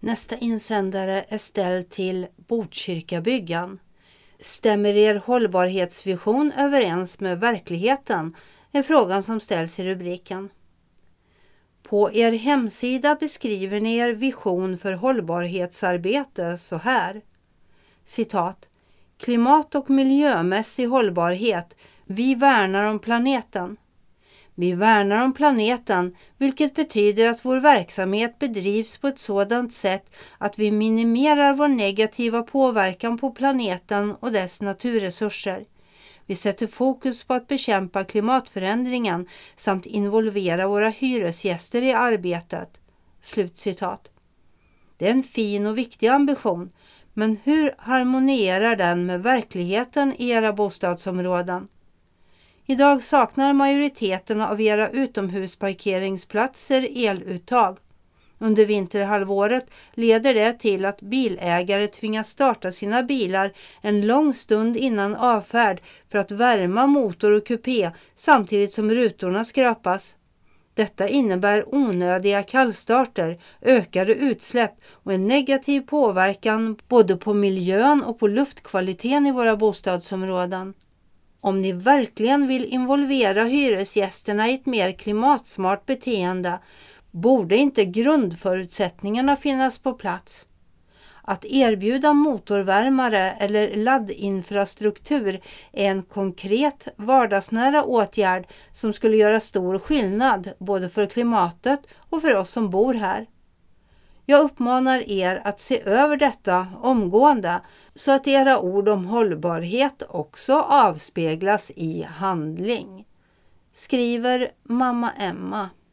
Nästa insändare är ställd till Botkyrkabyggan. Stämmer er hållbarhetsvision överens med verkligheten? Är frågan som ställs i rubriken. På er hemsida beskriver ni er vision för hållbarhetsarbete så här. Citat. Klimat- och miljömässig hållbarhet. Vi värnar om planeten. Vi värnar om planeten, vilket betyder att vår verksamhet bedrivs på ett sådant sätt att vi minimerar vår negativa påverkan på planeten och dess naturresurser. Vi sätter fokus på att bekämpa klimatförändringen samt involvera våra hyresgäster i arbetet. Slutcitat. Det är en fin och viktig ambition, men hur harmonierar den med verkligheten i era bostadsområden? Idag saknar majoriteten av era utomhusparkeringsplatser eluttag. Under vinterhalvåret leder det till att bilägare tvingas starta sina bilar en lång stund innan avfärd för att värma motor och kupé samtidigt som rutorna skrapas. Detta innebär onödiga kallstarter, ökade utsläpp och en negativ påverkan både på miljön och på luftkvaliteten i våra bostadsområden. Om ni verkligen vill involvera hyresgästerna i ett mer klimatsmart beteende borde inte grundförutsättningarna finnas på plats. Att erbjuda motorvärmare eller laddinfrastruktur är en konkret, vardagsnära åtgärd som skulle göra stor skillnad både för klimatet och för oss som bor här. Jag uppmanar er att se över detta omgående så att era ord om hållbarhet också avspeglas i handling. Skriver mamma Emma.